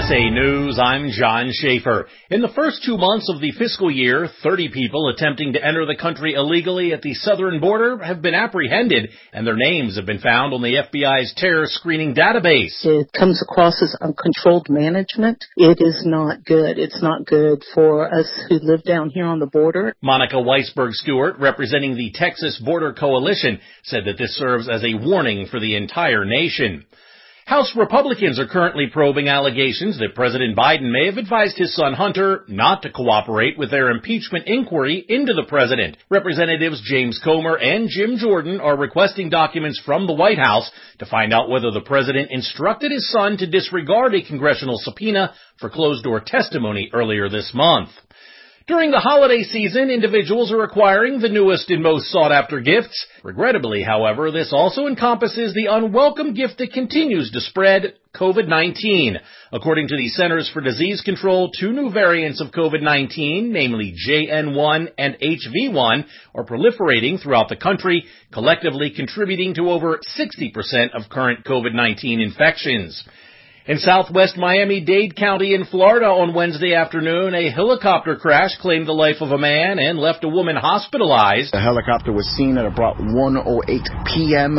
USA News, I'm John Schaefer. In the first 2 months of the fiscal year, 30 people attempting to enter the country illegally at the southern border have been apprehended, and their names have been found on the FBI's terror screening database. It comes across as uncontrolled management. It is not good. It's not good for us who live down here on the border. Monica Weisberg Stewart, representing the Texas Border Coalition, said that this serves as a warning for the entire nation. House Republicans are currently probing allegations that President Biden may have advised his son Hunter not to cooperate with their impeachment inquiry into the president. Representatives James Comer and Jim Jordan are requesting documents from the White House to find out whether the president instructed his son to disregard a congressional subpoena for closed-door testimony earlier this month. During the holiday season, individuals are acquiring the newest and most sought-after gifts. Regrettably, however, this also encompasses the unwelcome gift that continues to spread, COVID-19. According to the Centers for Disease Control, 2 new variants of COVID-19, namely JN1 and HV1, are proliferating throughout the country, collectively contributing to over 60% of current COVID-19 infections. In southwest Miami-Dade County in Florida on Wednesday afternoon, a helicopter crash claimed the life of a man and left a woman hospitalized. The helicopter was seen at about 1:08 p.m.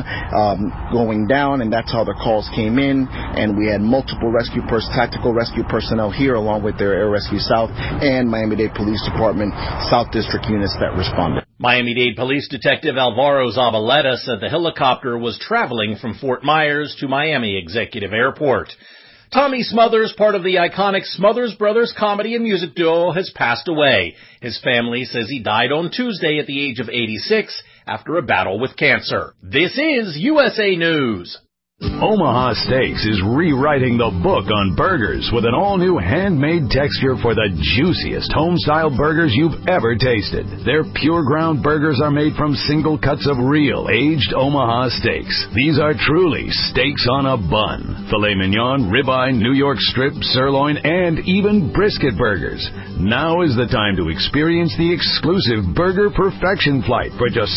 Going down, and that's how the calls came in. And we had multiple tactical rescue personnel here, along with their Air Rescue South and Miami-Dade Police Department South District units that responded. Miami-Dade Police Detective Alvaro Zabaleta said the helicopter was traveling from Fort Myers to Miami Executive Airport. Tommy Smothers, part of the iconic Smothers Brothers comedy and music duo, has passed away. His family says he died on Tuesday at the age of 86 after a battle with cancer. This is USA News. Omaha Steaks is rewriting the book on burgers with an all-new handmade texture for the juiciest home-style burgers you've ever tasted. Their pure ground burgers are made from single cuts of real, aged Omaha steaks. These are truly steaks on a bun. Filet mignon, ribeye, New York strip, sirloin, and even brisket burgers. Now is the time to experience the exclusive Burger Perfection Flight for just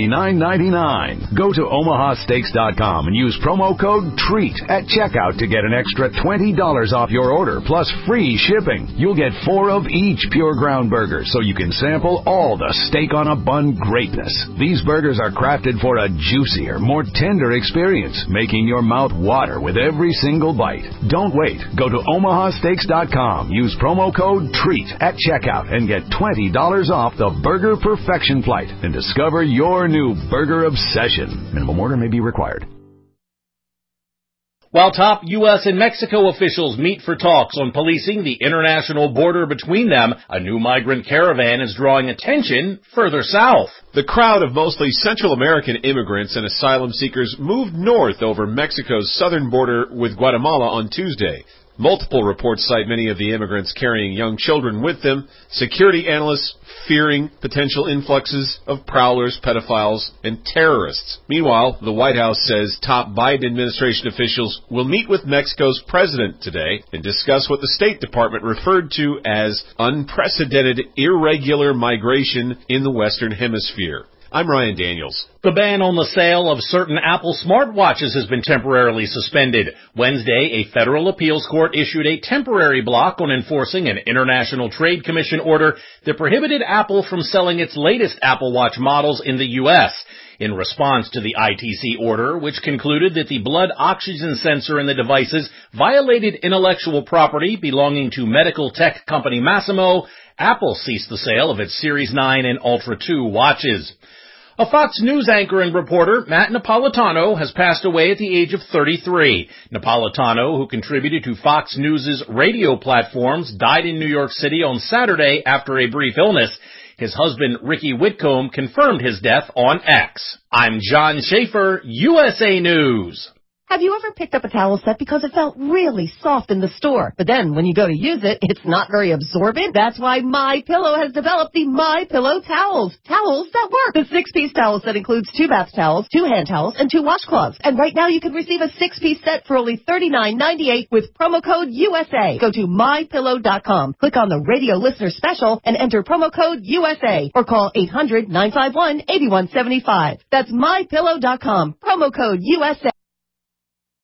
$79.99. Go to omahasteaks.com and use promo code TREAT at checkout to get an extra $20 off your order plus free shipping. You'll get 4 of each pure ground burger so you can sample all the steak on a bun greatness. These burgers are crafted for a juicier, more tender experience, making your mouth water with every single bite. Don't wait. Go to omahasteaks.com. Use promo code TREAT at checkout and get $20 off the Burger Perfection Flight and discover your new burger obsession. Minimum order may be required. While top U.S. and Mexico officials meet for talks on policing the international border between them, a new migrant caravan is drawing attention further south. The crowd of mostly Central American immigrants and asylum seekers moved north over Mexico's southern border with Guatemala on Tuesday. Multiple reports cite many of the immigrants carrying young children with them, security analysts fearing potential influxes of prowlers, pedophiles, and terrorists. Meanwhile, the White House says top Biden administration officials will meet with Mexico's president today and discuss what the State Department referred to as unprecedented irregular migration in the Western Hemisphere. I'm Ryan Daniels. The ban on the sale of certain Apple smartwatches has been temporarily suspended. Wednesday, a federal appeals court issued a temporary block on enforcing an International Trade Commission order that prohibited Apple from selling its latest Apple Watch models in the U.S. In response to the ITC order, which concluded that the blood oxygen sensor in the devices violated intellectual property belonging to medical tech company Masimo, Apple ceased the sale of its Series 9 and Ultra 2 watches. A Fox News anchor and reporter, Matt Napolitano, has passed away at the age of 33. Napolitano, who contributed to Fox News' radio platforms, died in New York City on Saturday after a brief illness. His husband, Ricky Whitcomb, confirmed his death on X. I'm John Schaefer, USA News. Have you ever picked up a towel set because it felt really soft in the store, but then when you go to use it, it's not very absorbent? That's why MyPillow has developed the MyPillow towels. Towels that work. The 6-piece towel set includes 2 bath towels, 2 hand towels, and 2 washcloths. And right now you can receive a 6-piece set for only $39.98 with promo code USA. Go to MyPillow.com, click on the radio listener special, and enter promo code USA, or call 800-951-8175. That's MyPillow.com, promo code USA.